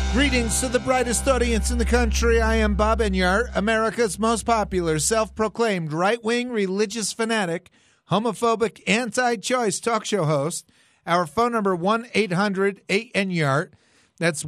Greetings to the brightest audience in the country. I am Bob Enyart, America's most popular, self-proclaimed right-wing religious fanatic, homophobic, anti-choice talk show host. Our phone number, 1-800-8-ENYART. That's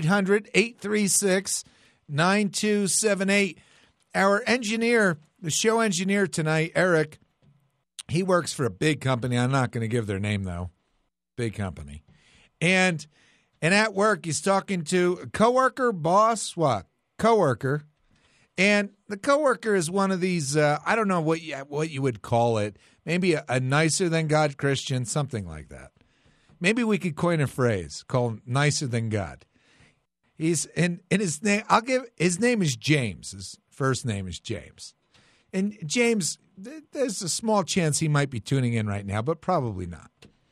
1-800-836-9278. Our engineer, the show engineer tonight, Eric, he works for a big company. I'm not going to give their name, though. Big company. And at work, he's talking to a coworker, boss, what? Coworker. And the coworker is one of these, I don't know what you would call it, maybe a nicer than God Christian, something like that. Maybe we could coin a phrase called nicer than God. He's in his name. His name is James. His first name is James. And James, there's a small chance he might be tuning in right now, but probably not.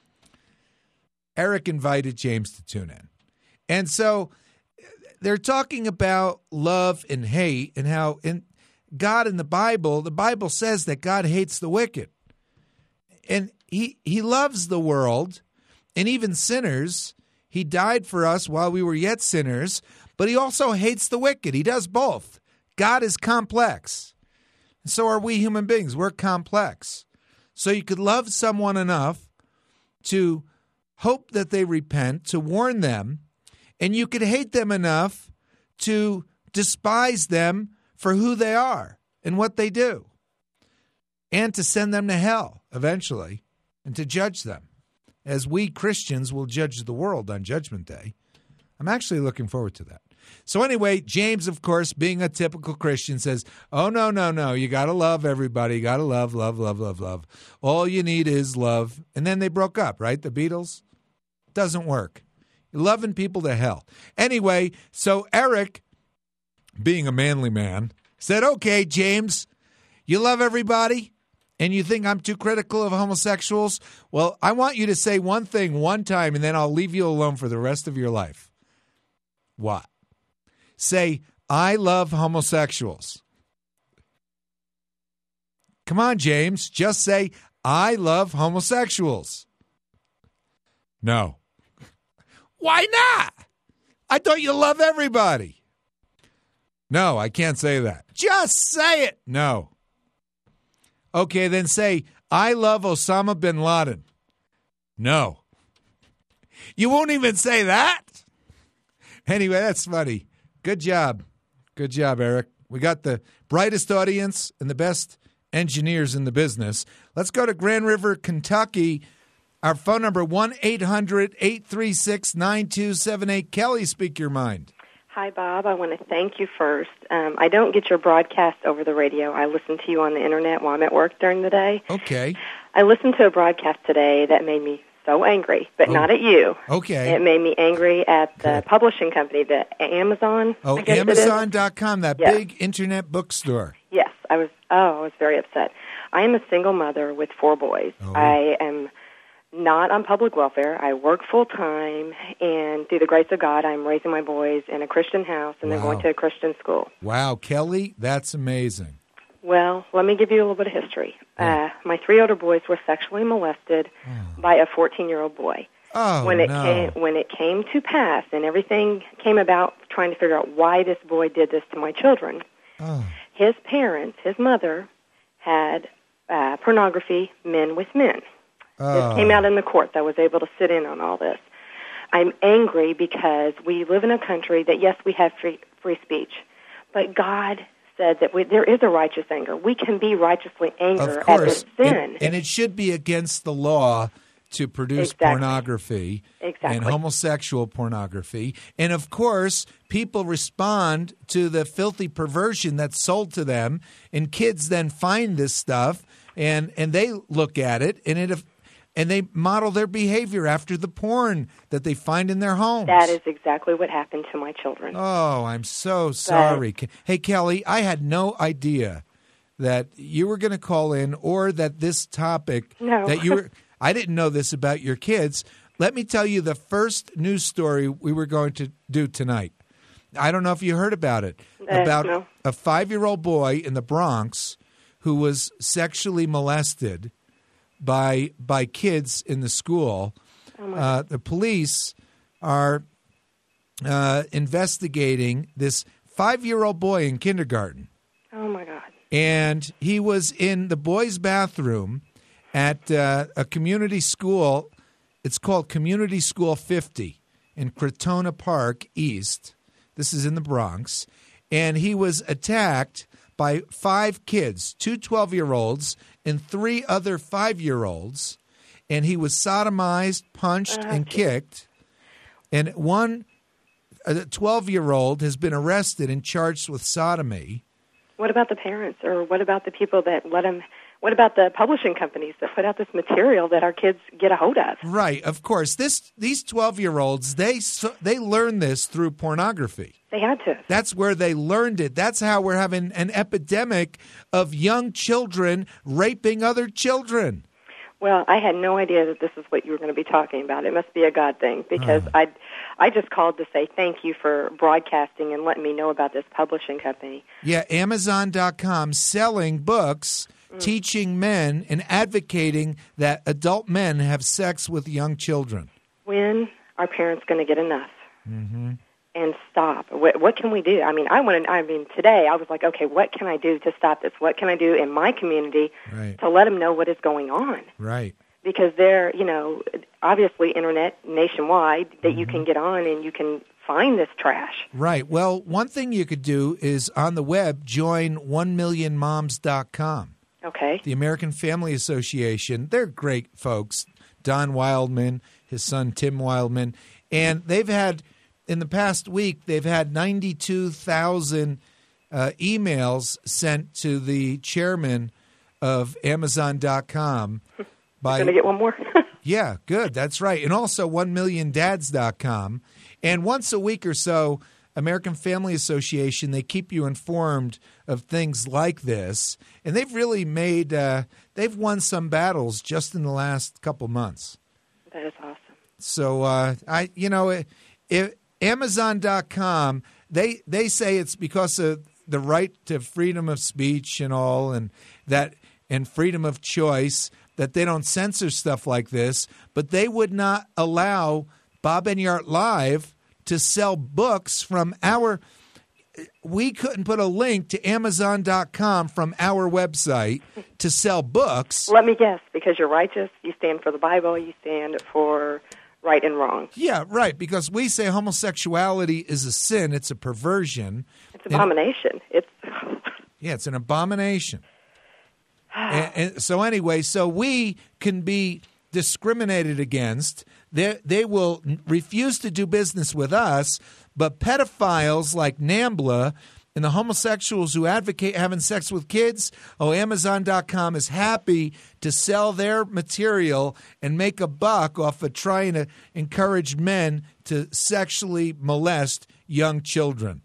Eric invited James to tune in. And so they're talking about love and hate and how in God in the Bible says that God hates the wicked. And he loves the world and even sinners. He died for us while we were yet sinners, but he also hates the wicked. He does both. God is complex. And so are we human beings. We're complex. So you could love someone enough to hope that they repent, to warn them, and you could hate them enough to despise them for who they are and what they do, and to send them to hell eventually, and to judge them, as we Christians will judge the world on Judgment Day. I'm actually looking forward to that. So anyway, James, of course, being a typical Christian, says, oh, no, you got to love everybody. You got to love. All you need is love. And then they broke up, right? The Beatles? Doesn't work. You're loving people to hell. Anyway, so Eric, being a manly man, said, okay, James, you love everybody and you think I'm too critical of homosexuals? Well, I want you to say one thing one time and then I'll leave you alone for the rest of your life. What? Say, I love homosexuals. Come on, James, just say, I love homosexuals. No. Why not? I thought you love everybody. No, I can't say that. Just say it. No. Okay, then say, I love Osama bin Laden. No. You won't even say that? Anyway, that's funny. Good job. Good job, Eric. We got the brightest audience and the best engineers in the business. Let's go to Grand River, Kentucky. Our phone number, 1-800-836-9278. Kelly, speak your mind. Hi, Bob. I want to thank you first. I don't get your broadcast over the radio. I listen to you on the Internet while I'm at work during the day. Okay. I listened to a broadcast today that made me so angry, but not at you. Okay. It made me angry at the publishing company, the Amazon. Oh, Amazon.com, that big Internet bookstore. Yes. I was very upset. I am a single mother with 4 boys. Oh. I am not on public welfare. I work full-time, and through the grace of God, I'm raising my boys in a Christian house, and they're going to a Christian school. Wow, Kelly, that's amazing. Well, let me give you a little bit of history. Yeah. My 3 older boys were sexually molested by a 14-year-old boy. Oh, when it came to pass, and everything came about trying to figure out why this boy did this to my children, his parents, his mother, had pornography, men with men. This came out in the courts. I was able to sit in on all this. I'm angry because we live in a country that, yes, we have free speech, but God said that there is a righteous anger. We can be righteously angry at this sin. And it should be against the law to produce pornography and homosexual pornography. And, of course, people respond to the filthy perversion that's sold to them, and kids then find this stuff, and they look at it, and they model their behavior after the porn that they find in their homes. That is exactly what happened to my children. Oh, I'm so sorry. Hey, Kelly, I had no idea that you were going to call in or that this topic that you were – I didn't know this about your kids. Let me tell you the first news story we were going to do tonight. I don't know if you heard about it. About a 5-year-old boy in the Bronx who was sexually molested by kids in the school. The police are investigating this 5-year-old boy in kindergarten. Oh, my God. And he was in the boys' bathroom at a community school. It's called Community School 50 in Crotona Park East. This is in the Bronx. And he was attacked by 5 kids, 2 12-year-olds and 3 other 5-year-olds. And he was sodomized, punched, and kicked. And one 12-year-old has been arrested and charged with sodomy. What about the parents, or what about the people that let him? What about the publishing companies that put out this material that our kids get a hold of? Right, of course. These 12-year-olds, they learned this through pornography. They had to. That's where they learned it. That's how we're having an epidemic of young children raping other children. Well, I had no idea that this is what you were going to be talking about. It must be a God thing, because I just called to say thank you for broadcasting and letting me know about this publishing company. Yeah, Amazon.com selling books teaching men and advocating that adult men have sex with young children. When are parents going to get enough and stop? What can we do? I mean, today I was like, okay, what can I do to stop this? What can I do in my community to let them know what is going on? Right. Because they're, obviously internet nationwide that you can get on and you can find this trash. Right. Well, one thing you could do is on the web, join 1millionmoms.com. Okay. The American Family Association. They're great folks. Don Wildman, his son Tim Wildman. And they've had, in the past week, they've had 92,000 emails sent to the chairman of Amazon.com. Going to get one more? Yeah, good. That's right. And also 1milliondads.com. And once a week or so, American Family Association, they keep you informed of things like this. And they've really made, they've won some battles just in the last couple months. That is awesome. So, Amazon.com, they say it's because of the right to freedom of speech and all, and freedom of choice, that they don't censor stuff like this, but they would not allow Bob Enyart Live to sell books from we couldn't put a link to Amazon.com from our website to sell books. Let me guess, because you're righteous, you stand for the Bible, you stand for right and wrong. Yeah, right, because we say homosexuality is a sin, it's a perversion. It's an abomination. It's an abomination. And so anyway, so we can be discriminated against. They will refuse to do business with us, but pedophiles like NAMBLA and the homosexuals who advocate having sex with kids, Amazon.com is happy to sell their material and make a buck off of trying to encourage men to sexually molest young children.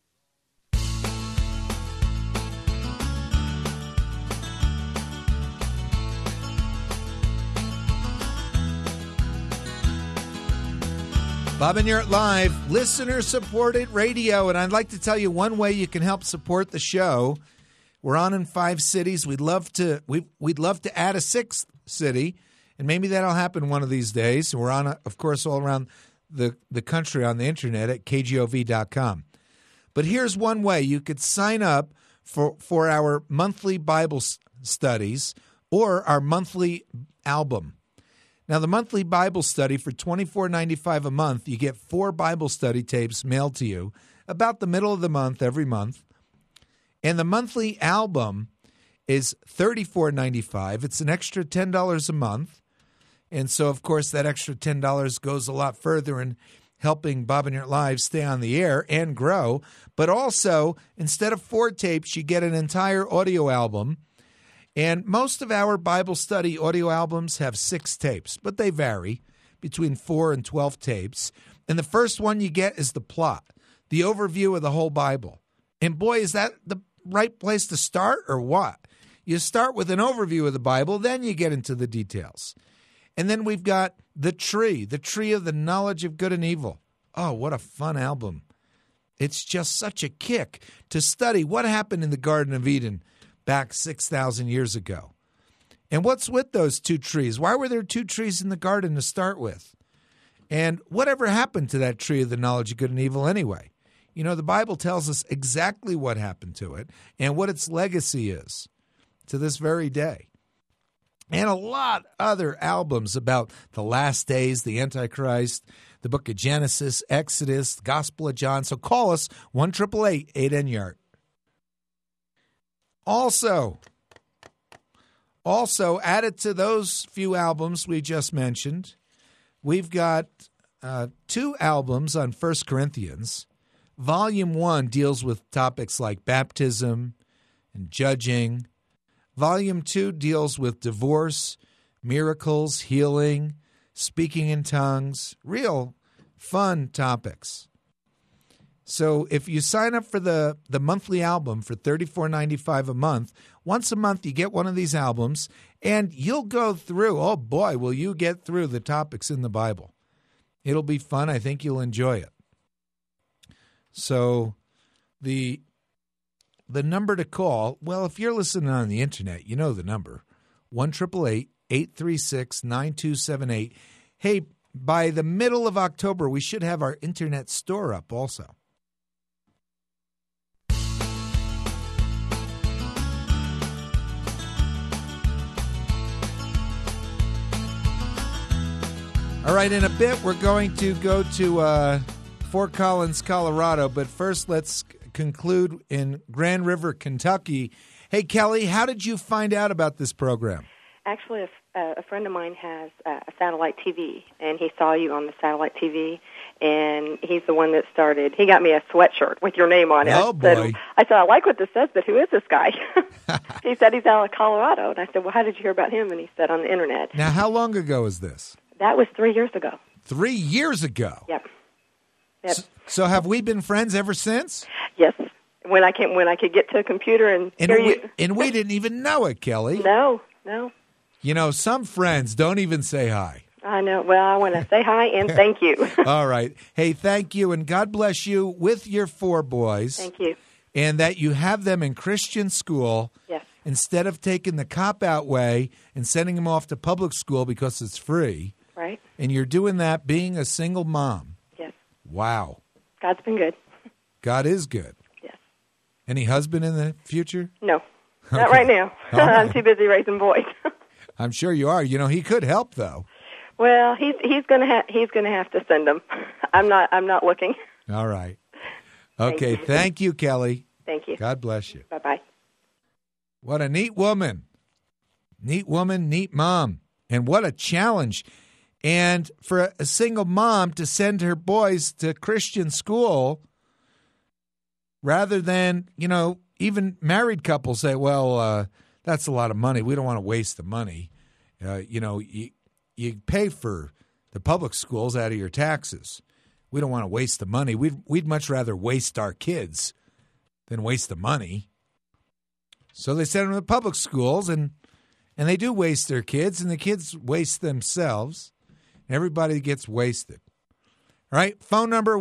Bob Enyart Live, listener-supported radio, and I'd like to tell you one way you can help support the show. We're on in 5 cities. We'd love to add a 6th city, and maybe that'll happen one of these days. We're on, of course, all around the country on the internet at kgov.com. But here's one way you could sign up for our monthly Bible studies or our monthly album. Now, the monthly Bible study for $24.95 a month, you get 4 Bible study tapes mailed to you about the middle of the month every month. And the monthly album is $34.95. It's an extra $10 a month. And so, of course, that extra $10 goes a lot further in helping Bob Enyart Live stay on the air and grow. But also, instead of 4 tapes, you get an entire audio album. And most of our Bible study audio albums have 6 tapes, but they vary between 4 and 12 tapes. And the first one you get is the plot, the overview of the whole Bible. And boy, is that the right place to start or what? You start with an overview of the Bible, then you get into the details. And then we've got the tree of the knowledge of good and evil. Oh, what a fun album. It's just such a kick to study what happened in the Garden of Eden back 6,000 years ago. And what's with those 2 trees? Why were there 2 trees in the garden to start with? And whatever happened to that tree of the knowledge of good and evil anyway? You know, the Bible tells us exactly what happened to it and what its legacy is to this very day. And a lot other albums about the last days, the Antichrist, the book of Genesis, Exodus, the Gospel of John. So call us 1-888-8NYARD. Also added to those few albums we just mentioned, we've got 2 albums on 1 Corinthians. Volume 1 deals with topics like baptism and judging. Volume 2 deals with divorce, miracles, healing, speaking in tongues, real fun topics. So if you sign up for the monthly album for $34.95 a month, once a month you get one of these albums, and you'll go through, oh boy, will you get through the topics in the Bible. It'll be fun. I think you'll enjoy it. So the number to call, well, if you're listening on the internet, you know the number, 1-888-836-9278. Hey, by the middle of October, we should have our internet store up also. All right, in a bit, we're going to go to Fort Collins, Colorado, but first let's conclude in Grand River, Kentucky. Hey, Kelly, how did you find out about this program? Actually, a friend of mine has a satellite TV, and he saw you on the satellite TV, and he's the one that started. He got me a sweatshirt with your name on it. Oh, boy. I said, I like what this says, but who is this guy? He said he's out of Colorado, and I said, well, how did you hear about him? And he said, on the Internet. Now, how long ago is this? That was 3 years ago. 3 years ago? Yep. So have we been friends ever since? Yes. When I could get to a computer and hear you. And we didn't even know it, Kelly. No. You know, some friends don't even say hi. I know. Well, I want to say hi and thank you. All right. Hey, thank you, and God bless you with your 4 boys. Thank you. And that you have them in Christian school. Yes. Instead of taking the cop-out way and sending them off to public school because it's free. Right. And you're doing that being a single mom. Yes. Wow. God's been good. God is good. Yes. Any husband in the future? No. Not right now. Right. I'm too busy raising boys. I'm sure you are. You know, he could help, though. Well, he's gonna have to send them. I'm not looking. All right. Okay. Thank you, Kelly. Thank you. God bless you. Bye-bye. What a neat woman. Neat woman, neat mom. And what a challenge. And for a single mom to send her boys to Christian school rather than, you know, even married couples say, well, that's a lot of money. We don't want to waste the money. You know, you pay for the public schools out of your taxes. We don't want to waste the money. We'd much rather waste our kids than waste the money. So they send them to public schools, and they do waste their kids, and the kids waste themselves. Everybody gets wasted. All right, phone number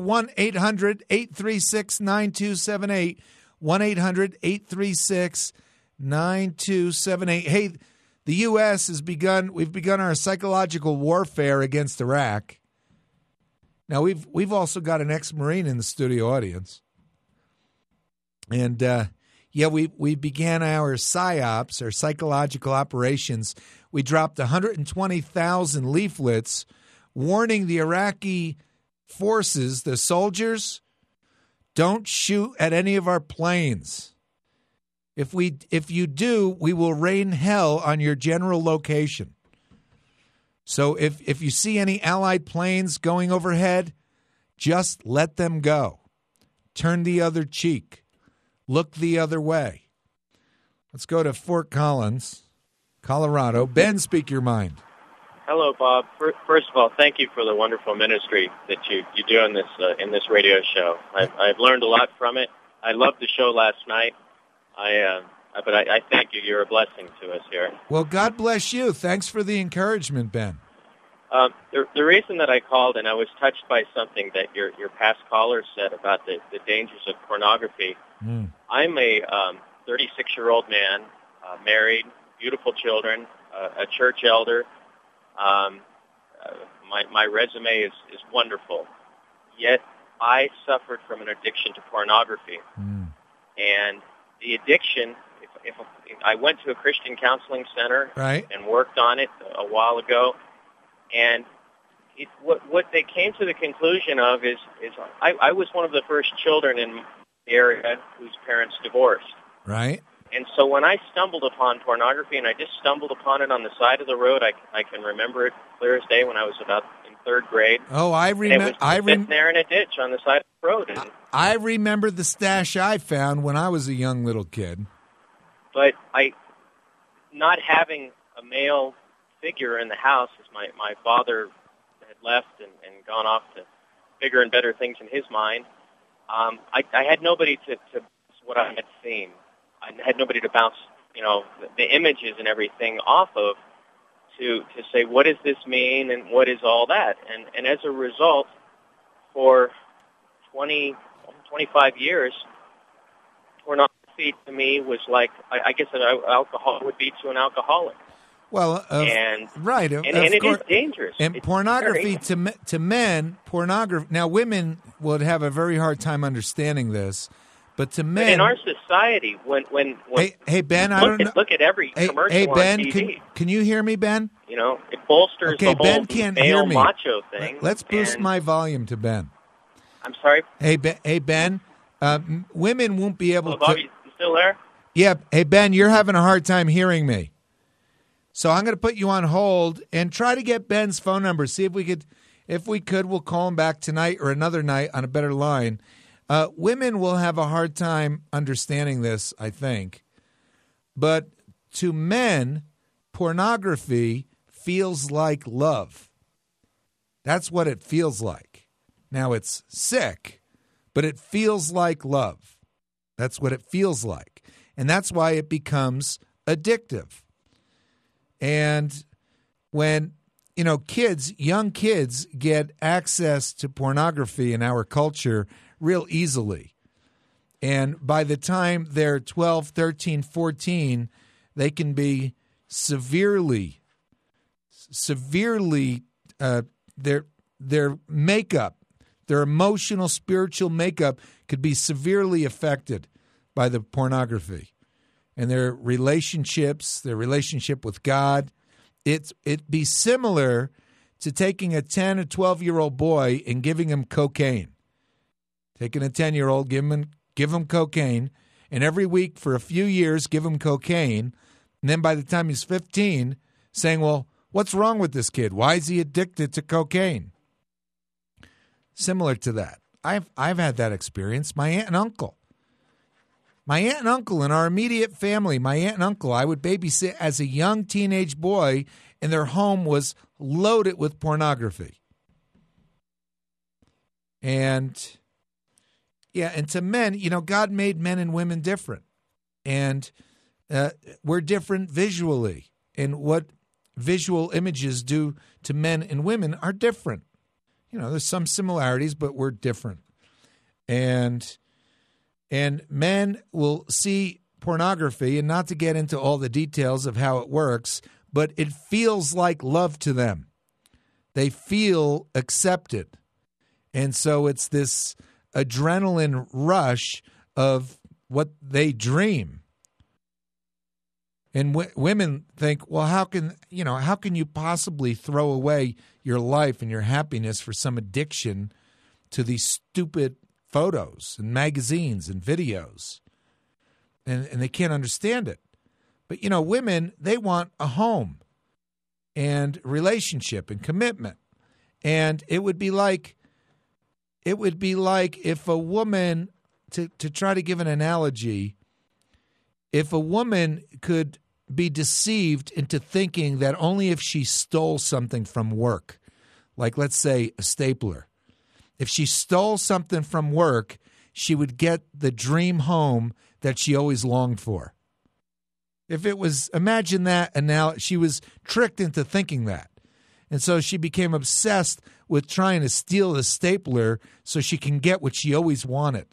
1-800-836-9278, 1-800-836-9278. Hey, the U.S. we've begun our psychological warfare against Iraq. Now, we've also got an ex-Marine in the studio audience. And, we began our PSYOPs, our psychological operations. We dropped 120,000 leaflets warning the Iraqi forces, the soldiers, don't shoot at any of our planes. If you do, we will rain hell on your general location. So if you see any Allied planes going overhead, just let them go. Turn the other cheek. Look the other way. Let's go to Fort Collins, Colorado. Ben, speak your mind. Hello, Bob. First of all, thank you for the wonderful ministry that you do in this radio show. I've learned a lot from it. I loved the show last night. But I thank you. You're a blessing to us here. Well, God bless you. Thanks for the encouragement, Ben. The reason that I called, and I was touched by something that your past caller said about the dangers of pornography. I'm a 36-year-old man, married, beautiful children, a church elder, my resume is wonderful. Yet I suffered from an addiction to pornography. And the addiction, if I went to a Christian counseling center and worked on it a while ago, and what they came to the conclusion of is I was one of the first children in the area whose parents divorced. Right. And so when I stumbled upon pornography, and I just stumbled upon it on the side of the road, I can remember it clear as day when I was about in third grade. Oh, I remember. I was sitting there in a ditch on the side of the road. And I remember the stash I found when I was a young little kid. But not having a male figure in the house, as my father had left and gone off to bigger and better things in his mind, I had nobody to what I had seen. I had nobody to bounce, the images and everything off of to say, what does this mean and what is all that? And as a result, for 25 years, pornography to me was like, I guess an alcohol would be to an alcoholic. Well, right. And it is dangerous. And pornography to men, pornography. Now, women would have a very hard time understanding this, but to men, in our society, when hey Ben, look at every commercial hey Ben, on TV. Can you hear me, Ben? It bolsters the whole Ben can't male hear me. Macho thing. Let's boost my volume to Ben. I'm sorry. Hey Ben, women won't be able to. Bobby, you still there? Yeah. Hey Ben, you're having a hard time hearing me. So I'm going to put you on hold and try to get Ben's phone number. See if we could. If we could, we'll call him back tonight or another night on a better line. Women will have a hard time understanding this, I think. But to men, pornography feels like love. That's what it feels like. Now, it's sick, but it feels like love. That's what it feels like. And that's why it becomes addictive. And when, young kids get access to pornography in our culture real easily. And by the time they're 12, 13, 14, they can be severely, their makeup, their emotional, spiritual makeup could be severely affected by the pornography. And their relationships, their relationship with God, it'd be similar to taking a 10 or 12-year-old boy and giving him cocaine. Taking a 10-year-old, give him cocaine, and every week for a few years give him cocaine, and then by the time he's 15, saying, well, what's wrong with this kid? Why is he addicted to cocaine? Similar to that. I've had that experience. My aunt and uncle in our immediate family, my aunt and uncle, I would babysit as a young teenage boy, and their home was loaded with pornography. And to men, God made men and women different. And we're different visually. And what visual images do to men and women are different. There's some similarities, but we're different. And men will see pornography, and not to get into all the details of how it works, but it feels like love to them. They feel accepted. And so it's this adrenaline rush of what they dream. And women think, well, how can you possibly throw away your life and your happiness for some addiction to these stupid photos and magazines and videos? And they can't understand it. But, women, they want a home and relationship and commitment. And it would be like if a woman, to try to give an analogy, if a woman could be deceived into thinking that only if she stole something from work, like let's say a stapler, if she stole something from work, she would get the dream home that she always longed for. Imagine that, and now she was tricked into thinking that. And so she became obsessed with trying to steal the stapler so she can get what she always wanted.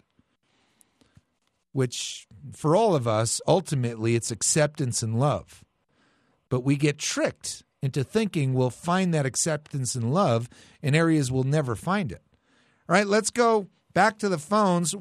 Which, for all of us, ultimately, it's acceptance and love. But we get tricked into thinking we'll find that acceptance and love in areas we'll never find it. All right, let's go back to the phones.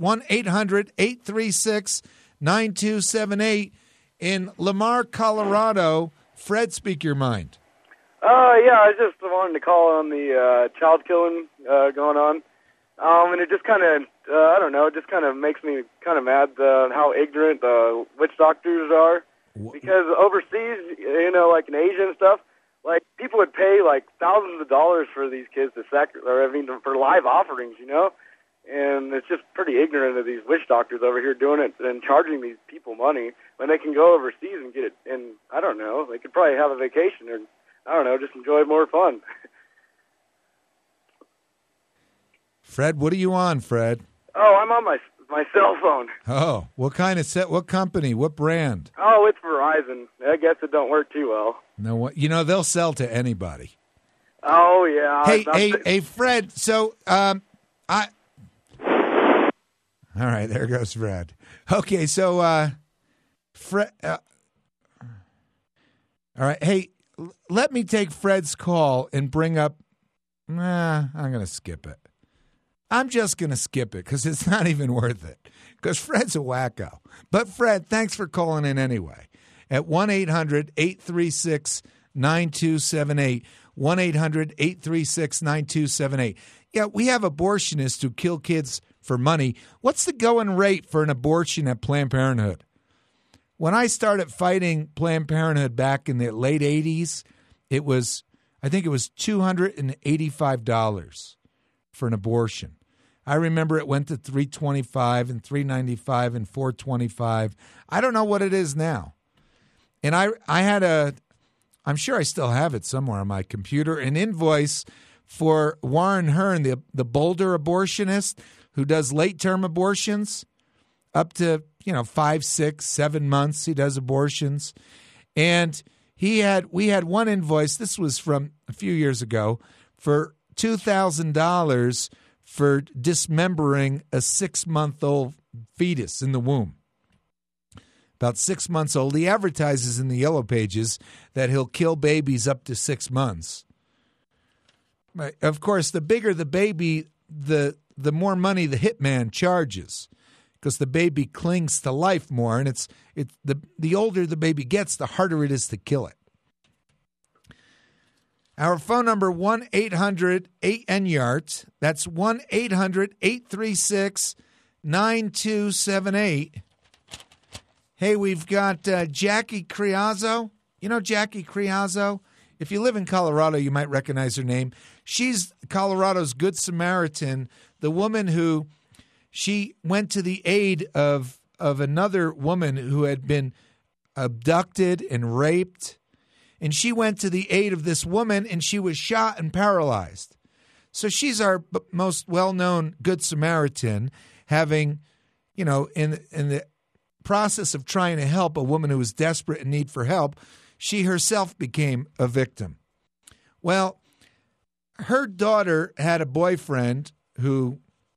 1-800-836-9278 in Lamar, Colorado. Fred, speak your mind. Yeah, I just wanted to call on the child killing going on. And it just kind of, I don't know, it just kind of makes me kind of mad how ignorant witch doctors are. Because overseas, like in Asia and stuff, like people would pay like thousands of dollars for these kids to for live offerings, And it's just pretty ignorant of these witch doctors over here doing it and charging these people money when they can go overseas and get it. And I don't know, they could probably have a vacation or, I don't know, just enjoy more fun. Fred, what are you on, Fred? Oh, I'm on my cell phone. Oh, what kind of set? What company? What brand? Oh, it's Verizon. I guess it don't work too well. No, what? They'll sell to anybody. Oh yeah. Hey, Fred. So, All right, there goes Fred. Okay, so, Fred. All right, hey, let me take Fred's call and bring up. I'm going to skip it. I'm just going to skip it because it's not even worth it because Fred's a wacko. But, Fred, thanks for calling in anyway at 1-800-836-9278, 1-800-836-9278. Yeah, we have abortionists who kill kids for money. What's the going rate for an abortion at Planned Parenthood? When I started fighting Planned Parenthood back in the late 80s, I think it was $285 for an abortion. I remember it went to $325 and $395 and $425. I don't know what it is now. And I had I'm sure I still have it somewhere on my computer, an invoice for Warren Hearn, the Boulder abortionist who does late-term abortions up to, 5, 6, 7 months he does abortions. And we had one invoice, this was from a few years ago, for $2,000 for dismembering a 6-month-old fetus in the womb. About 6 months old. He advertises in the Yellow Pages that he'll kill babies up to 6 months. Of course, the bigger the baby, the more money the hitman charges, because the baby clings to life more, and it's the older the baby gets, the harder it is to kill it. Our phone number, 1-800-8-NYART. That's 1-800-836-9278. Hey, we've got Jackie Criazzo. You know Jackie Criazzo? If you live in Colorado, you might recognize her name. She's Colorado's Good Samaritan, the woman who she went to the aid of another woman who had been abducted and raped. And she went to the aid of this woman, and she was shot and paralyzed. So she's our most well-known Good Samaritan, having, in the process of trying to help a woman who was desperate in need for help, she herself became a victim. Well, her daughter had a boyfriend who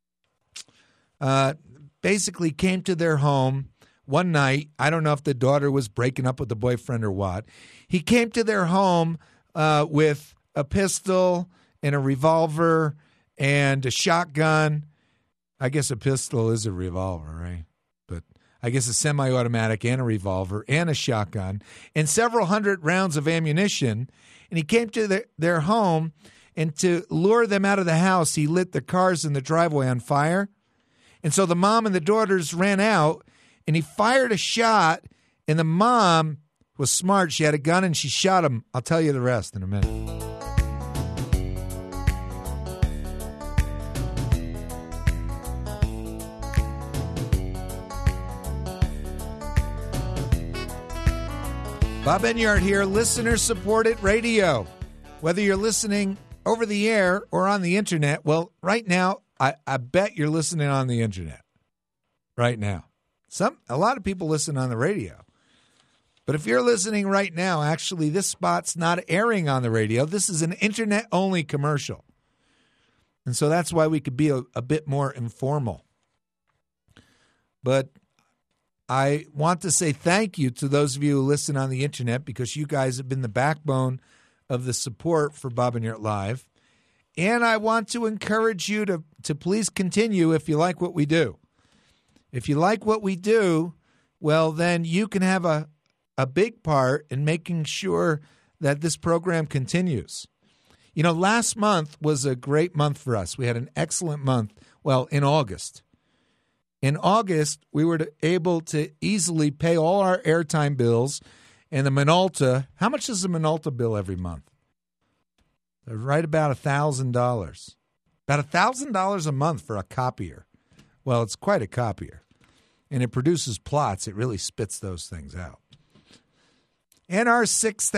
basically came to their home one night. I don't know if the daughter was breaking up with the boyfriend or what. He came to their home with a pistol and a revolver and a shotgun. I guess a pistol is a revolver, right? But I guess a semi-automatic and a revolver and a shotgun and several hundred rounds of ammunition. And he came to their home, and to lure them out of the house, he lit the cars in the driveway on fire. And so the mom and the daughters ran out, and he fired a shot, and the mom was smart. She had a gun, and she shot him. I'll tell you the rest in a minute. Bob Enyart here, listener-supported radio. Whether you're listening over the air or on the internet, well, right now, I bet you're listening on the internet. Right now. A lot of people listen on the radio. But if you're listening right now, actually, this spot's not airing on the radio. This is an internet-only commercial. And so that's why we could be a bit more informal. But I want to say thank you to those of you who listen on the internet, because you guys have been the backbone of the support for Bob and Yurt Live. And I want to encourage you to please continue if you like what we do. If you like what we do, well, then you can have a big part in making sure that this program continues. You know, last month was a great month for us. We had an excellent month, well, in August. In August, we were able to easily pay all our airtime bills and the Minolta. How much is the Minolta bill every month? Right about $1,000. About $1,000 a month for a copier. Well, it's quite a copier. And it produces plots. It really spits those things out. And our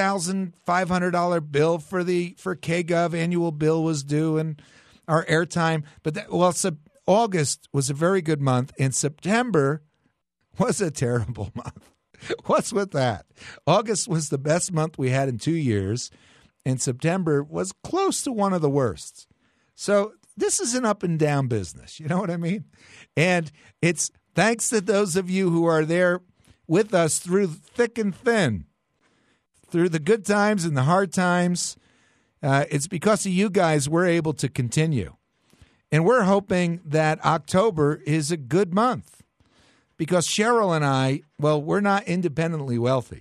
$6,500 bill for KGov annual bill was due, and our airtime. But August was a very good month, and September was a terrible month. What's with that? August was the best month we had in 2 years, and September was close to one of the worst. So this is an up and down business. You know what I mean? And it's thanks to those of you who are there with us through thick and thin, through the good times and the hard times. It's because of you guys we're able to continue. And we're hoping that October is a good month because Cheryl and I, well, we're not independently wealthy.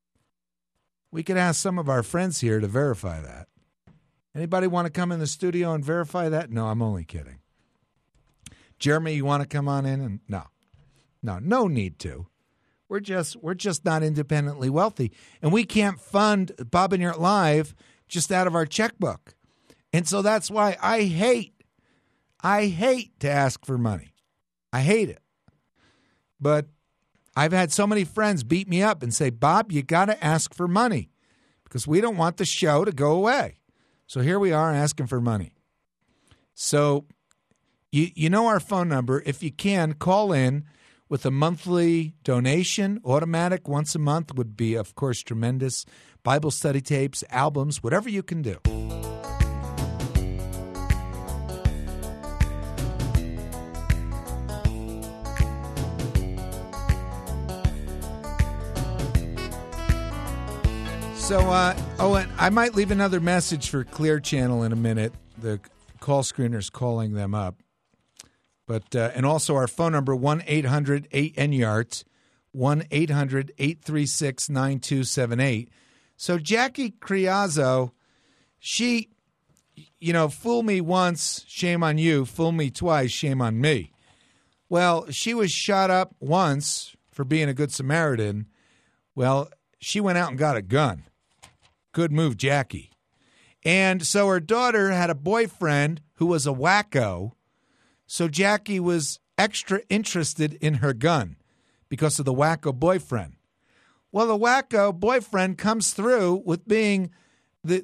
We could ask some of our friends here to verify that. Anybody want to come in the studio and verify that? No, I'm only kidding. Jeremy, you want to come on in? And no need to. We're just not independently wealthy. And we can't fund Bob and Yurt Live just out of our checkbook. And so that's why I hate to ask for money. I hate it. But I've had so many friends beat me up and say, Bob, you got to ask for money because we don't want the show to go away. So here we are asking for money. So you know our phone number. If you can, call in with a monthly donation. Automatic once a month would be, of course, tremendous. Bible study tapes, albums, whatever you can do. So, and I might leave another message for Clear Channel in a minute. The call screener's calling them up. But and also our phone number, 1-800-8-NYART, 1-800-836-9278. So Jackie Criazzo, she, fool me once, shame on you. Fool me twice, shame on me. Well, she was shot up once for being a good Samaritan. Well, she went out and got a gun. Good move, Jackie. And so her daughter had a boyfriend who was a wacko. So Jackie was extra interested in her gun because of the wacko boyfriend. Well, the wacko boyfriend comes through with being the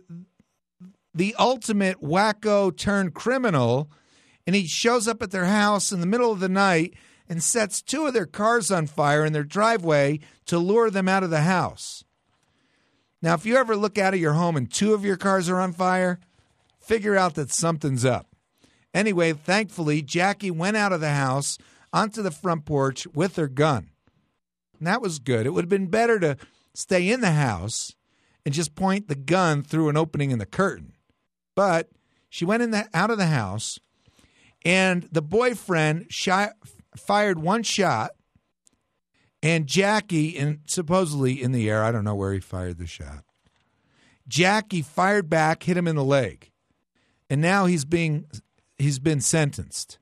ultimate wacko turned criminal, and he shows up at their house in the middle of the night and sets 2 of their cars on fire in their driveway to lure them out of the house. Now, if you ever look out of your home and 2 of your cars are on fire, figure out that something's up. Anyway, thankfully, Jackie went out of the house onto the front porch with her gun. And that was good. It would have been better to stay in the house and just point the gun through an opening in the curtain. But she went out of the house, and the boyfriend fired 1 shot, and Jackie, supposedly in the air, I don't know where he fired the shot. Jackie fired back, hit him in the leg, and now he's been sentenced.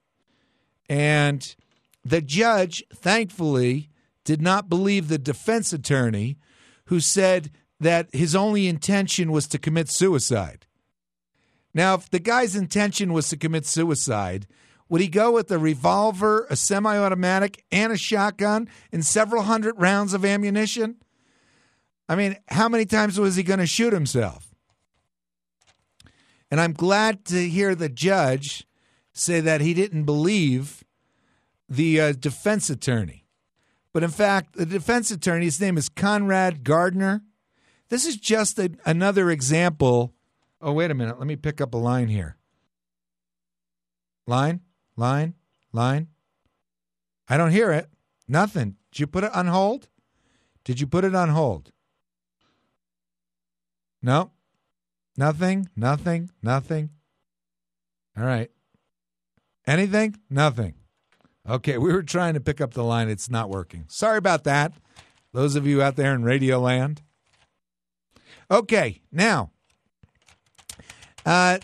And the judge, thankfully, did not believe the defense attorney who said that his only intention was to commit suicide. Now, if the guy's intention was to commit suicide, would he go with a revolver, a semi-automatic, and a shotgun and several hundred rounds of ammunition? I mean, how many times was he going to shoot himself? And I'm glad to hear the judge say that he didn't believe the defense attorney. But in fact, the defense attorney, his name is Conrad Gardner. This is just another example. Oh, wait a minute. Let me pick up a line here. Line. I don't hear it. Nothing. Did you put it on hold? No. Nothing? All right. Anything? Nothing. Okay, we were trying to pick up the line. It's not working. Sorry about that, those of you out there in Radio Land. Okay, now, how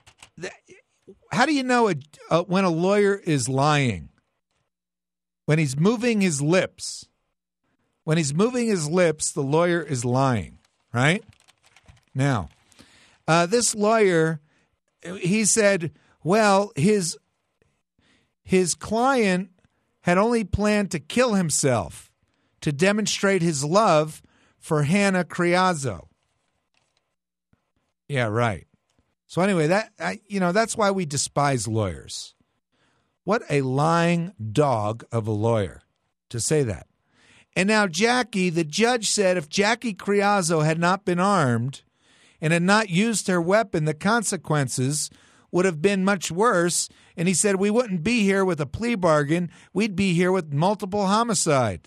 do you know when a lawyer is lying? When he's moving his lips. When he's moving his lips, the lawyer is lying, right? Now, this lawyer, he said, well, his client had only planned to kill himself to demonstrate his love for Hannah Criazzo. Yeah, right. So anyway, that's why we despise lawyers. What a lying dog of a lawyer to say that. And now Jackie, the judge said if Jackie Criazzo had not been armed and had not used her weapon, the consequences would have been much worse. And he said we wouldn't be here with a plea bargain. We'd be here with multiple homicide.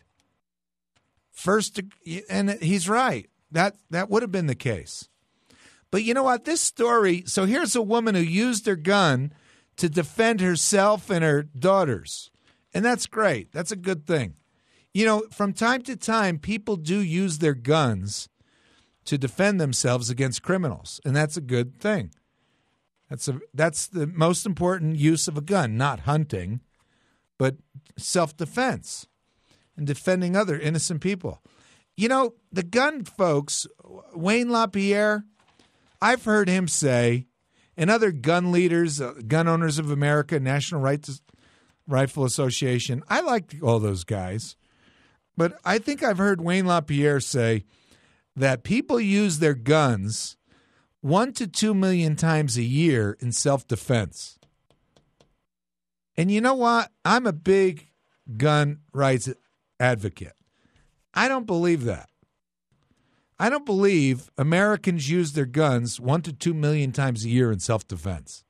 And he's right. That would have been the case. But you know what? This story, so here's a woman who used her gun to defend herself and her daughters. And that's great. That's a good thing. You know, from time to time, people do use their guns to defend themselves against criminals, and that's a good thing. That's the most important use of a gun, not hunting, but self-defense and defending other innocent people. You know, the gun folks, Wayne LaPierre, I've heard him say, and other gun leaders, Gun Owners of America, National Rifle Association, I like all those guys. But I think I've heard Wayne LaPierre say that people use their guns 1 to 2 million times a year in self-defense. And you know what? I'm a big gun rights advocate. I don't believe that. I don't believe Americans use their guns 1 to 2 million times a year in self-defense.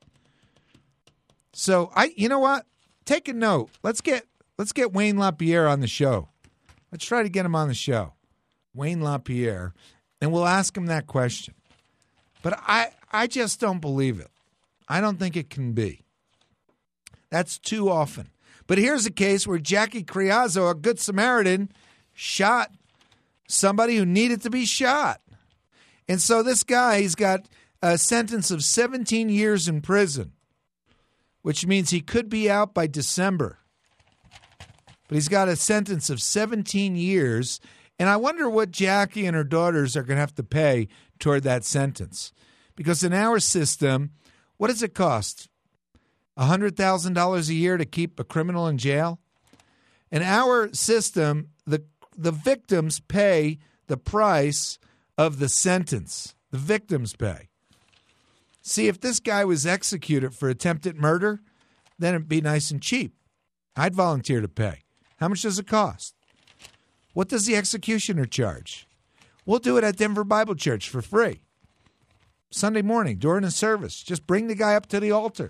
So you know what? Take a note. Let's get Wayne LaPierre on the show. Let's try to get him on the show, Wayne LaPierre, and we'll ask him that question. But I just don't believe it. I don't think it can be. That's too often. But here's a case where Jackie Criazzo, a good Samaritan, shot somebody who needed to be shot. And so this guy, he's got a sentence of 17 years in prison, which means he could be out by December. But he's got a sentence of 17 years, and I wonder what Jackie and her daughters are going to have to pay toward that sentence. Because in our system, what does it cost? $100,000 a year to keep a criminal in jail? In our system, the victims pay the price of the sentence. The victims pay. See, if this guy was executed for attempted murder, then it'd be nice and cheap. I'd volunteer to pay. How much does it cost? What does the executioner charge? We'll do it at Denver Bible Church for free. Sunday morning during the service. Just bring the guy up to the altar.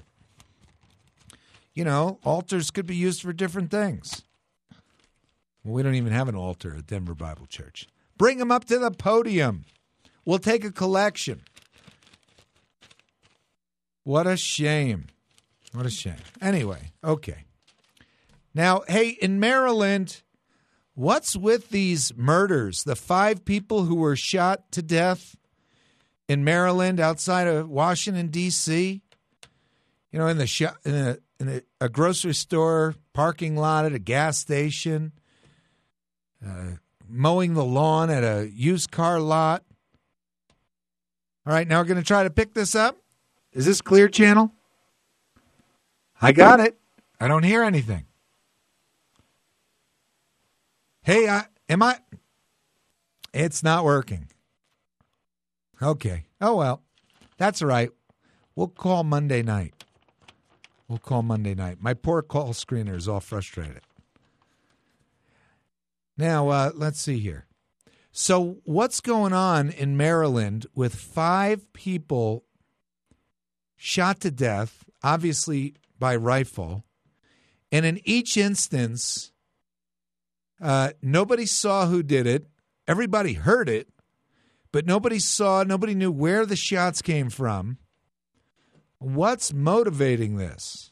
You know, altars could be used for different things. Well, we don't even have an altar at Denver Bible Church. Bring him up to the podium. We'll take a collection. What a shame. What a shame. Anyway, okay. Now, hey, in Maryland, what's with these murders? The 5 people who were shot to death in Maryland outside of Washington, D.C., you know, in a grocery store, parking lot at a gas station, mowing the lawn at a used car lot. All right, now we're going to try to pick this up. Is this Clear Channel? I got it. I don't hear anything. Hey, it's not working. Okay. Oh, well, that's all right. We'll call Monday night. My poor call screener is all frustrated. Now, let's see here. So what's going on in Maryland with 5 people shot to death, obviously by rifle, and in each instance, nobody saw who did it. Everybody heard it, But nobody knew where the shots came from. What's motivating this?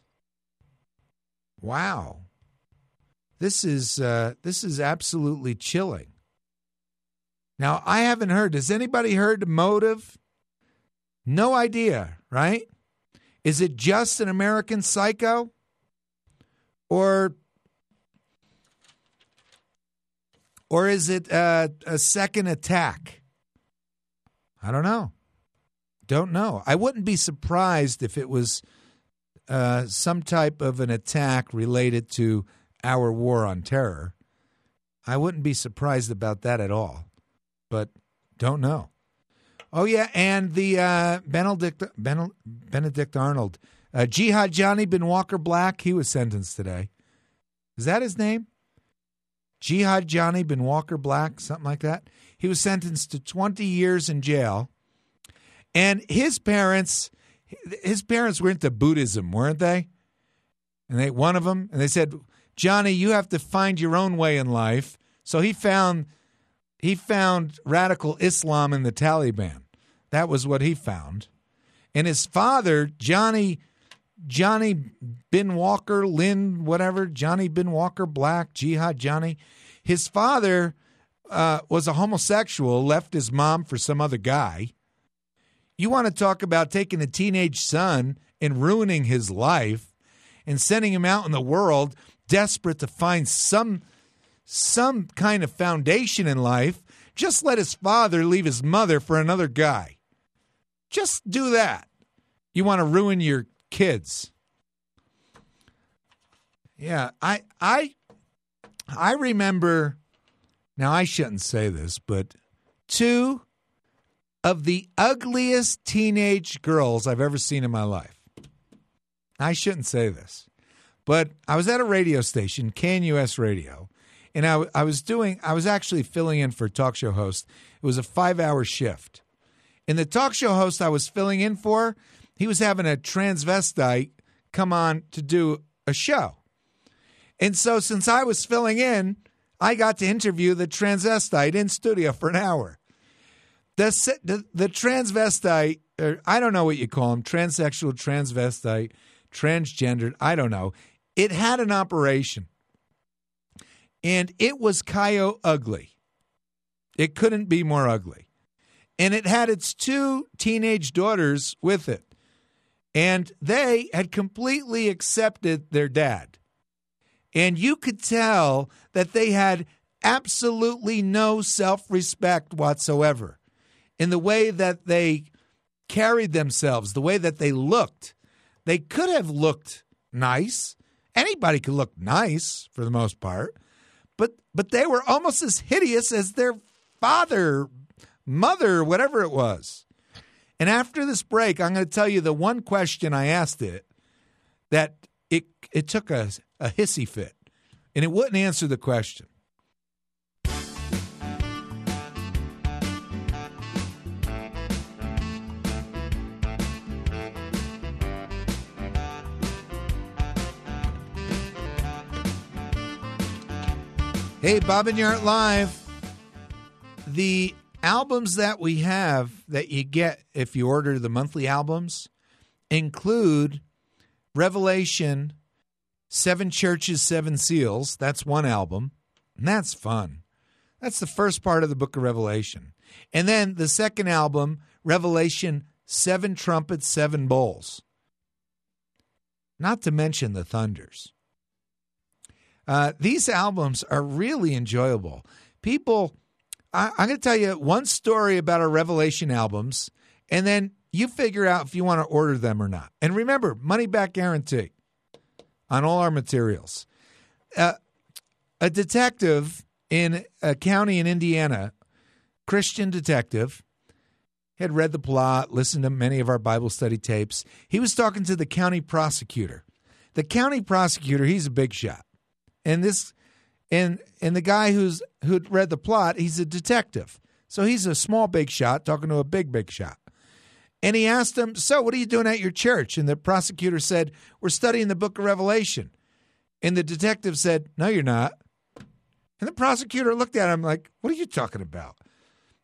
Wow. This is absolutely chilling. Now, I haven't heard. Has anybody heard the motive? No idea, right? Is it just an American Psycho? Or is it a second attack? I don't know. Don't know. I wouldn't be surprised if it was some type of an attack related to our war on terror. I wouldn't be surprised about that at all, but don't know. Oh, yeah, and the Benedict Arnold. Jihad Johnny Ben Walker Black, he was sentenced today. Is that his name? Jihad Johnny Ben Walker Black, something like that. He was sentenced to 20 years in jail. And his parents were into Buddhism, weren't they? And one of them, and they said, Johnny, you have to find your own way in life. So he found radical Islam in the Taliban. That was what he found. And his father, Johnny Ben Walker, Lynn, whatever, Johnny Ben Walker Black, Jihad Johnny, his father was a homosexual, left his mom for some other guy. You want to talk about taking a teenage son and ruining his life and sending him out in the world desperate to find some kind of foundation in life. Just let his father leave his mother for another guy. Just do that. You want to ruin your kids. Yeah, I remember, now I shouldn't say this, but two of the ugliest teenage girls I've ever seen in my life. I shouldn't say this, but I was at a radio station, KNUS Radio, and I was actually filling in for a talk show host. It was a 5-hour shift. And the talk show host I was filling in for, he was having a transvestite come on to do a show. And so since I was filling in, I got to interview the transvestite in studio for an hour. The transvestite, or I don't know what you call them, transsexual, transvestite, transgendered, I don't know. It had an operation. And it was coyote ugly. It couldn't be more ugly. And it had its 2 teenage daughters with it. And they had completely accepted their dad. And you could tell that they had absolutely no self-respect whatsoever in the way that they carried themselves, the way that they looked. They could have looked nice. Anybody could look nice for the most part. But they were almost as hideous as their father, mother, whatever it was. And after this break, I'm going to tell you the one question I asked it that it took a hissy fit, and it wouldn't answer the question. Hey, Bob and Yart Live. The albums that we have that you get if you order the monthly albums include Revelation, 7 Churches, 7 Seals. That's one album, and that's fun. That's the first part of the book of Revelation. And then the second album, Revelation, 7 Trumpets, 7 Bowls. Not to mention the Thunders. These albums are really enjoyable. People, I'm going to tell you one story about our Revelation albums, and then you figure out if you want to order them or not. And remember, money-back guarantee on all our materials. A detective in a county in Indiana, Christian detective, had read the plot, listened to many of our Bible study tapes. He was talking to the county prosecutor. The county prosecutor, he's a big shot. And the guy who'd read the plot, he's a detective. So he's a small big shot talking to a big shot. And he asked him, so what are you doing at your church? And the prosecutor said, we're studying the book of Revelation. And the detective said, no, you're not. And the prosecutor looked at him like, what are you talking about?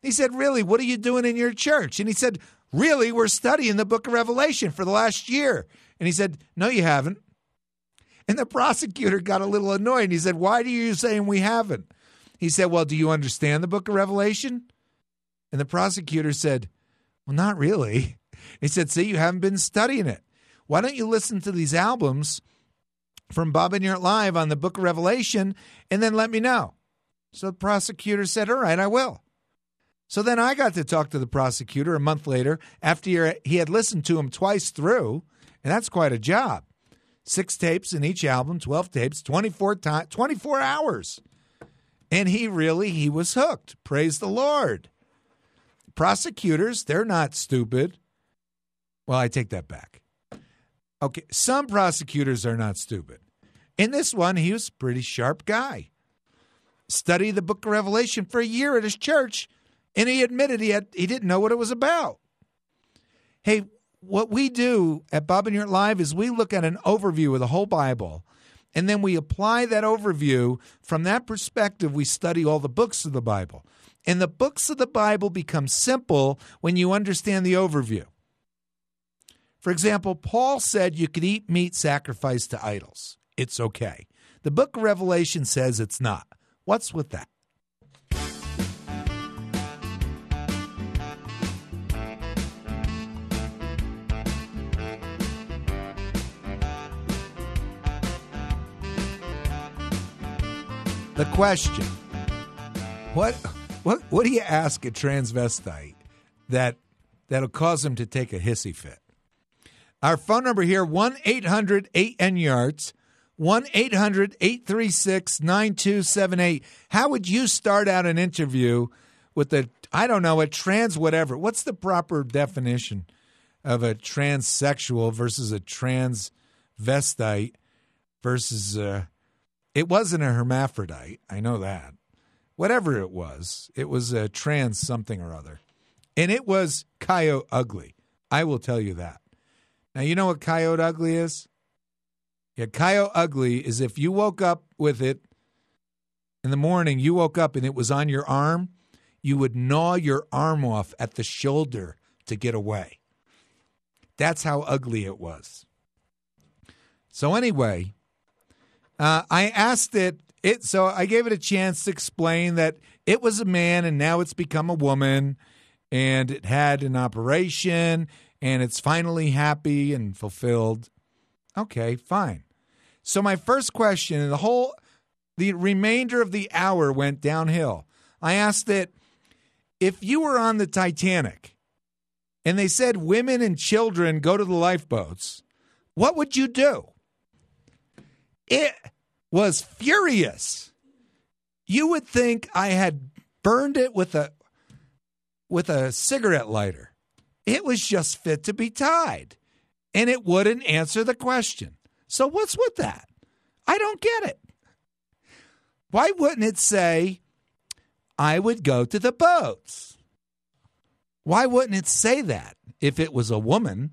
He said, really, what are you doing in your church? And he said, really, we're studying the book of Revelation for the last year. And he said, no, you haven't. And the prosecutor got a little annoyed. And he said, why are you saying we haven't? He said, well, do you understand the book of Revelation? And the prosecutor said, well, not really. He said, see, you haven't been studying it. Why don't you listen to these albums from Bob and Yurt Live on the book of Revelation and then let me know? So the prosecutor said, all right, I will. So then I got to talk to the prosecutor a month later after he had listened to him twice through, and that's quite a job. 6 tapes in each album, 12 tapes, 24 hours. And he was hooked. Praise the Lord. Prosecutors, they're not stupid. Well, I take that back. Okay, some prosecutors are not stupid. In this one, he was a pretty sharp guy. Studied the book of Revelation for a year at his church, and he admitted he didn't know what it was about. Hey, what we do at Bob and Yurt Live is we look at an overview of the whole Bible, and then we apply that overview. From that perspective, we study all the books of the Bible. And the books of the Bible become simple when you understand the overview. For example, Paul said you could eat meat sacrificed to idols. It's okay. The book of Revelation says it's not. What's with that? The question, what do you ask a transvestite that'll cause him to take a hissy fit? Our phone number here, 1-800-8N-YARDS, 1-800-836-9278. How would you start out an interview with a trans whatever? What's the proper definition of a transsexual versus a transvestite versus it wasn't a hermaphrodite. I know that. Whatever it was a trans something or other. And it was Coyote Ugly. I will tell you that. Now, you know what Coyote Ugly is? Yeah, Coyote Ugly is if you woke up with it in the morning, you woke up and it was on your arm, you would gnaw your arm off at the shoulder to get away. That's how ugly it was. So anyway, I asked so I gave it a chance to explain that it was a man and now it's become a woman and it had an operation and it's finally happy and fulfilled. Okay, fine. So my first question, and the remainder of the hour went downhill. I asked it, if you were on the Titanic and they said women and children go to the lifeboats, what would you do? It was furious. You would think I had burned it with a cigarette lighter. It was just fit to be tied, and it wouldn't answer the question. So what's with that? I don't get it. Why wouldn't it say, I would go to the boats? Why wouldn't it say that if it was a woman?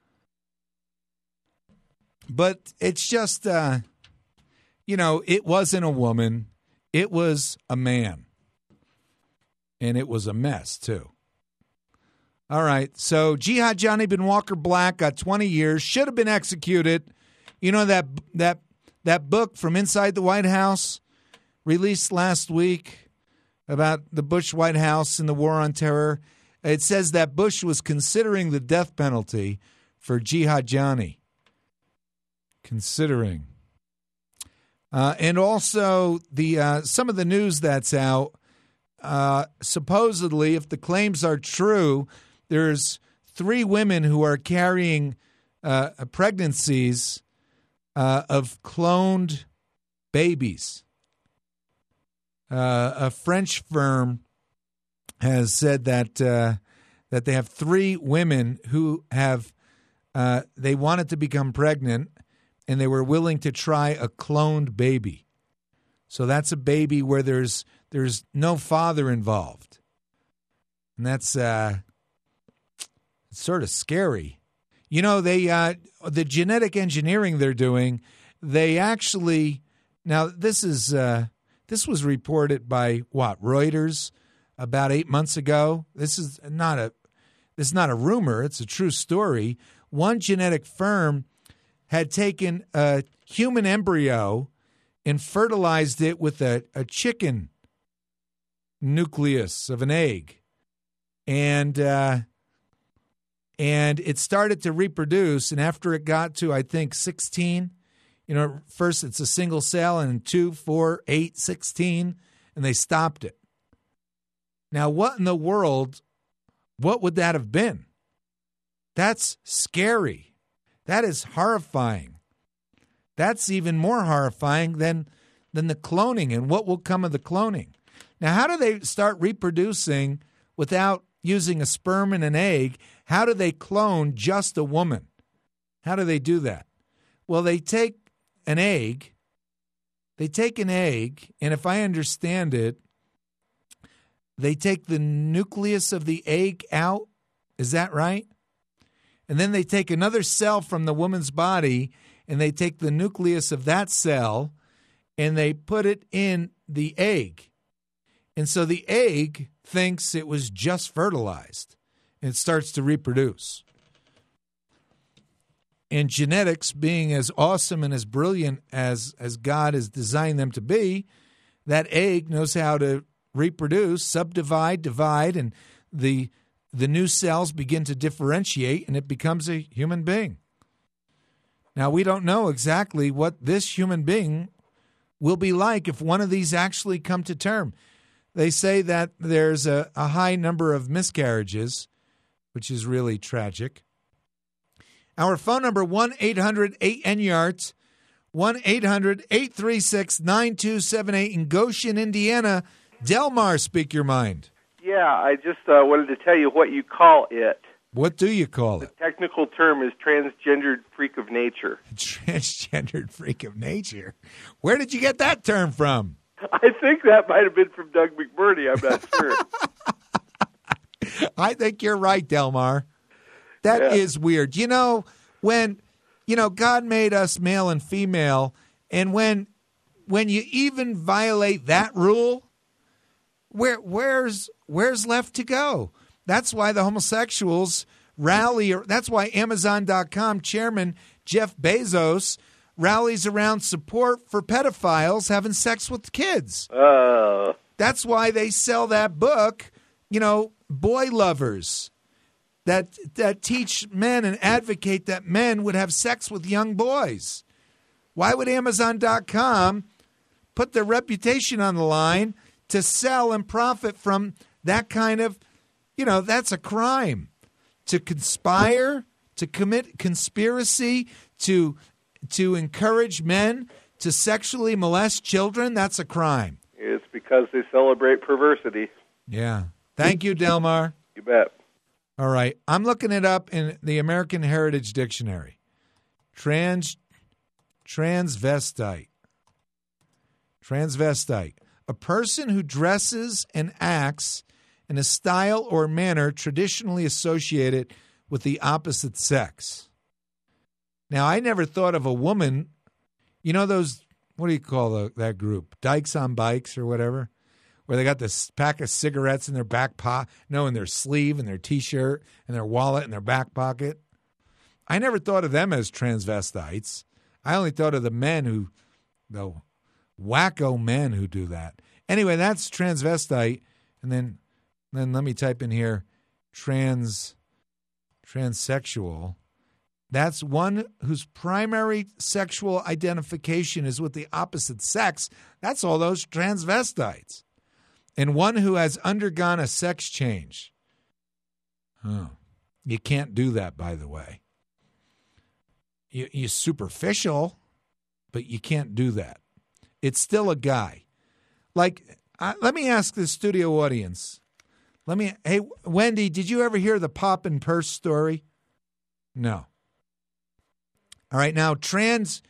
But it's just, it wasn't a woman. It was a man. And it was a mess, too. All right, so Jihad Johnny Ben Walker Black got 20 years, should have been executed. You know that book from Inside the White House, released last week, about the Bush White House and the war on terror? It says that Bush was considering the death penalty for Jihad Johnny. Considering. And also some of the news that's out, supposedly, if the claims are true, there's 3 women who are carrying pregnancies of cloned babies. A French firm has said that they have 3 women who have they wanted to become pregnant, and they were willing to try a cloned baby. So that's a baby where there's no father involved, and that's sort of scary. You know, the genetic engineering they're doing, they actually, now this was reported by Reuters, about 8 months ago. This is not a rumor. It's a true story. One genetic firm had taken a human embryo and fertilized it with a chicken nucleus of an egg. And it started to reproduce. And after it got to, I think, 16, first it's a single cell, and 2, 4, 8, 16, and they stopped it. Now, what in the world, what would that have been? That's scary. That is horrifying. That's even more horrifying than the cloning and what will come of the cloning. Now, how do they start reproducing without using a sperm and an egg? How do they clone just a woman? How do they do that? Well, they take an egg. And if I understand it, they take the nucleus of the egg out. Is that right? And then they take another cell from the woman's body, and they take the nucleus of that cell, and they put it in the egg. And so the egg thinks it was just fertilized, and it starts to reproduce. And genetics, being as awesome and as brilliant as God has designed them to be, that egg knows how to reproduce, subdivide, divide, and the new cells begin to differentiate, and it becomes a human being. Now, we don't know exactly what this human being will be like if one of these actually come to term. They say that there's a high number of miscarriages, which is really tragic. Our phone number, 1-800-8-NYARTS, 1-800-836-9278 in Goshen, Indiana. Delmar, speak your mind. Yeah, I just wanted to tell you what you call it. What do you call it? The technical term is transgendered freak of nature. Transgendered freak of nature? Where did you get that term from? I think that might have been from Doug McBurney. I'm not sure. I think you're right, Delmar. That is weird. When God made us male and female, and when you even violate that rule, where's left to go? That's why the homosexuals rally. That's why Amazon.com chairman Jeff Bezos rallies around support for pedophiles having sex with kids. That's why they sell that book, Boy Lovers, that teach men and advocate that men would have sex with young boys. Why would Amazon.com put their reputation on the line to sell and profit from that kind of, that's a crime. To conspire, to commit conspiracy, to encourage men to sexually molest children, that's a crime. It's because they celebrate perversity. Yeah. Thank you, Delmar. You bet. All right. I'm looking it up in the American Heritage Dictionary. Transvestite. Transvestite. A person who dresses and acts in a style or manner traditionally associated with the opposite sex. Now, I never thought of a woman, those, what do you call that group? Dykes on Bikes or whatever? Where they got this pack of cigarettes in their back pocket, in their sleeve and their T-shirt and their wallet in their back pocket. I never thought of them as transvestites. I only thought of the wacko men who do that. Anyway, that's transvestite. And then let me type in here, transsexual. That's one whose primary sexual identification is with the opposite sex. That's all those transvestites. And one who has undergone a sex change. Oh, you can't do that, by the way. You're superficial, but you can't do that. It's still a guy. Let me ask the studio audience. Hey, Wendy, did you ever hear the pop and purse story? No. All right, now transsexual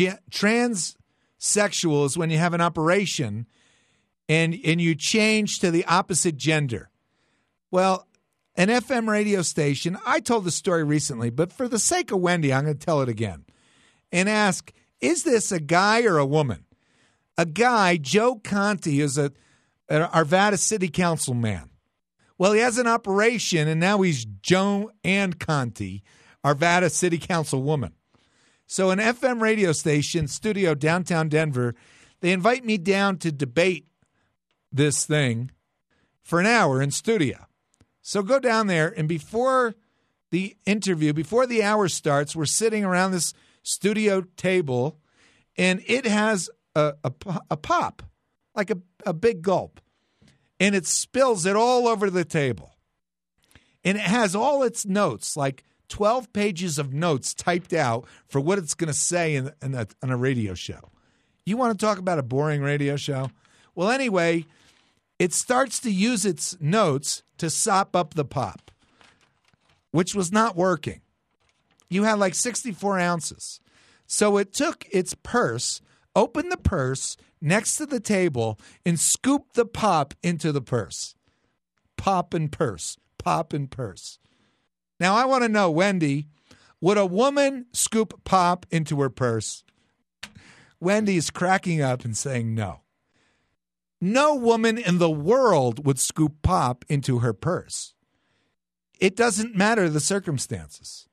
is when you have an operation and you change to the opposite gender. Well, an FM radio station, I told the story recently, but for the sake of Wendy, I'm going to tell it again and ask, is this a guy or a woman? A guy, Joe Conti, is a Arvada City Council man. Well, he has an operation, and now he's Joanne Conti, Arvada City Council woman. So an FM radio station, studio downtown Denver, they invite me down to debate this thing for an hour in studio. So go down there, and before the interview, before the hour starts, we're sitting around this studio table, and it has a pop, like a big gulp, and it spills it all over the table. And it has all its notes, like 12 pages of notes typed out for what it's going to say in a radio show. You want to talk about a boring radio show? Well, anyway, it starts to use its notes to sop up the pop, which was not working. You had like 64 ounces. So it took its purse, opened the purse next to the table, and scooped the pop into the purse. Pop and purse. Pop and purse. Now, I want to know, Wendy, would a woman scoop pop into her purse? Wendy is cracking up and saying no. No woman in the world would scoop pop into her purse. It doesn't matter the circumstances.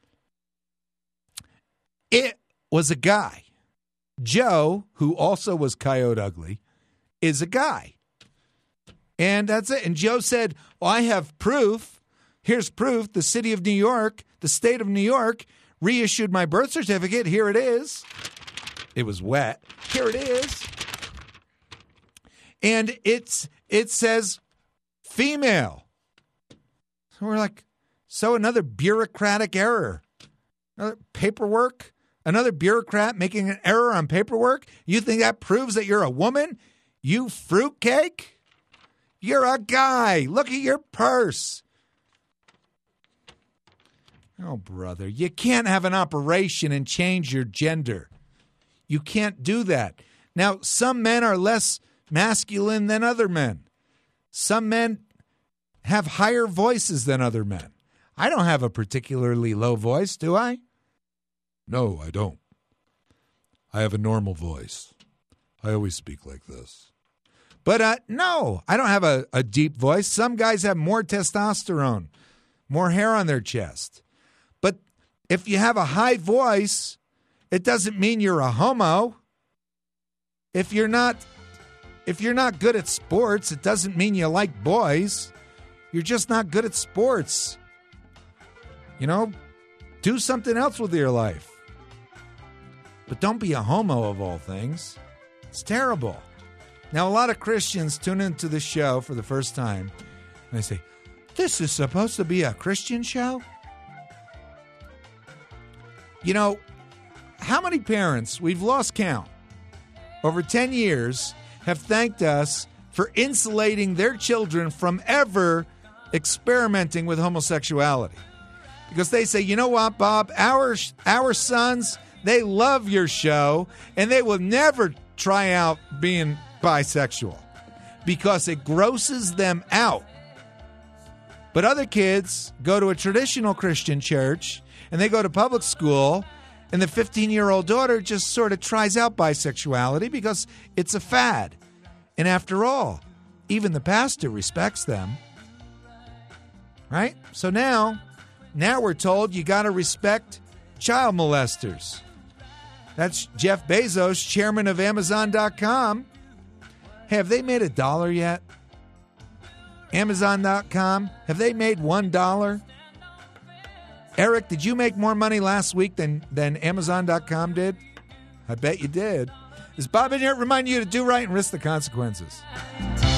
It was a guy. Joe, who also was Coyote Ugly, is a guy. And that's it. And Joe said, well, I have proof. Here's proof. The city of New York, the state of New York, reissued my birth certificate. Here it is. It was wet. Here it is. And it says female. So we're like, so another bureaucratic error. Another paperwork. Another bureaucrat making an error on paperwork. You think that proves that you're a woman? You fruitcake? You're a guy. Look at your purse. Oh, brother, you can't have an operation and change your gender. You can't do that. Now, some men are less masculine than other men. Some men have higher voices than other men. I don't have a particularly low voice, do I? No, I don't. I have a normal voice. I always speak like this. But no, I don't have a deep voice. Some guys have more testosterone, more hair on their chest. But if you have a high voice, it doesn't mean you're a homo. If you're not good at sports, it doesn't mean you like boys. You're just not good at sports. You know, do something else with your life. But don't be a homo of all things. It's terrible. Now, a lot of Christians tune into the show for the first time, and they say, this is supposed to be a Christian show? You know, how many parents, we've lost count, over 10 years, have thanked us for insulating their children from ever experimenting with homosexuality? Because they say, you know what, Bob, our sons, they love your show, and they will never try out being bisexual because it grosses them out. But other kids go to a traditional Christian church, and they go to public school, and the 15-year-old daughter just sort of tries out bisexuality because it's a fad. And after all, even the pastor respects them. Right? So now we're told you got to respect child molesters. That's Jeff Bezos, chairman of Amazon.com. Hey, have they made $1 yet? Amazon.com, have they made $1? Eric, did you make more money last week than Amazon.com did? I bet you did. Is Bob in here reminding you to do right and risk the consequences?